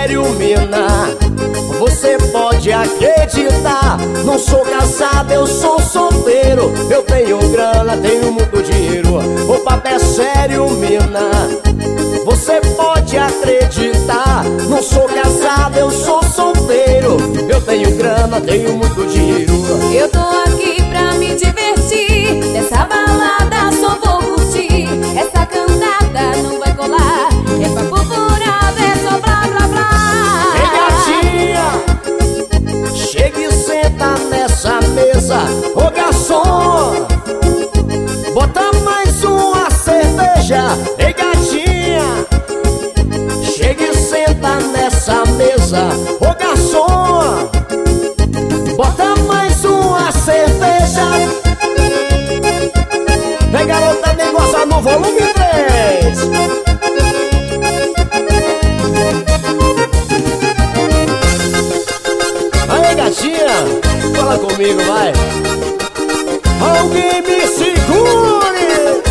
sério, mina. Você pode acreditar. Não sou casado, eu sou solteiro. Eu tenho grana, tenho muito dinheiro. O papo é sério, mina. Você pode acreditar. Não sou casado, eu sou solteiro. Eu tenho grana, tenho muito dinheiro. Eu tô aqui pra me divertir. Nessa balada só vou curtir. Essa cantada não vai colar. É papo furado, é só blá blá blá. Ei, gatinha, chega e senta nessa mesa. Ô garçom, bota mais uma cerveja. Ei, gatinha, chega e senta nessa mesa. Ô garçom, bota mais uma cerveja. Vem, garota, nem gosta no volume 3. Aí, gatinha, fala comigo, vai. Alguém me segure.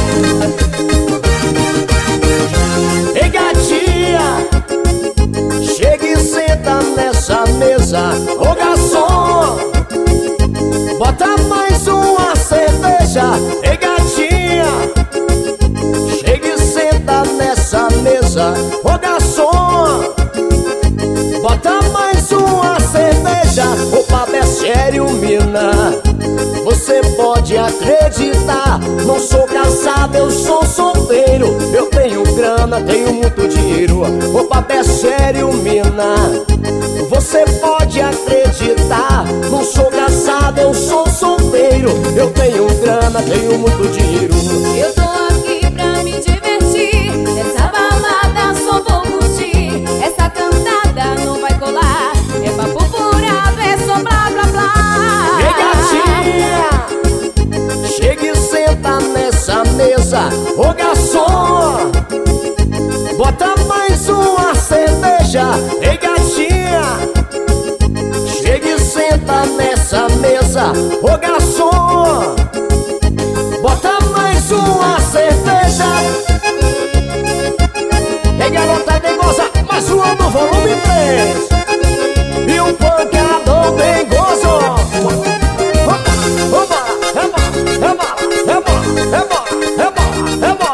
Ei, gatinha, chega e senta nessa mesa. Ô garçom, bota mais uma cerveja. Ei, gatinha, chega e senta nessa mesa. Ô garçom, bota mais uma cerveja. O papo é sério, mina. Você pode acreditar. Não sou casado, eu sou solteiro. Eu tenho grana, tenho muito dinheiro. O papo é sério, mina. Você pode acreditar. Não sou casado, eu sou solteiro. Eu tenho grana, tenho muito dinheiro. Eu tô aqui pra me divertir. Nessa balada só vou curtir. Essa cantada não vai colar. É papo furado, é só blá blá blá. Ei, gatinha, chega e senta nessa mesa. Ô garçom, bota mais uma cerveja. Ei, gatinha, chega e senta nessa mesa. Ô garçom, bota mais uma cerveja. Ei, garota, nem goza, mais uma no volume 3. E um pancadão bem gozo. Rebola, rebola, rebola, rebola, rebola, rebola, rebola, rebola.